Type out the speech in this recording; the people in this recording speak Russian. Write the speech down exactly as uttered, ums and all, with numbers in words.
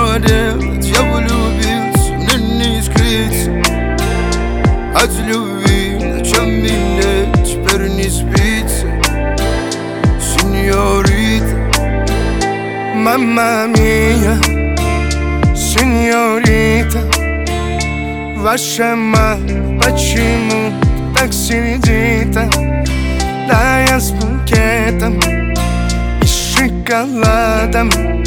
что делать? Я влюбился, мне не скрыться от любви, ночами мне теперь не спится. Сеньорита, мамма мия, сеньорита, ваша мама почему так сердита? Да я с букетом и шоколадом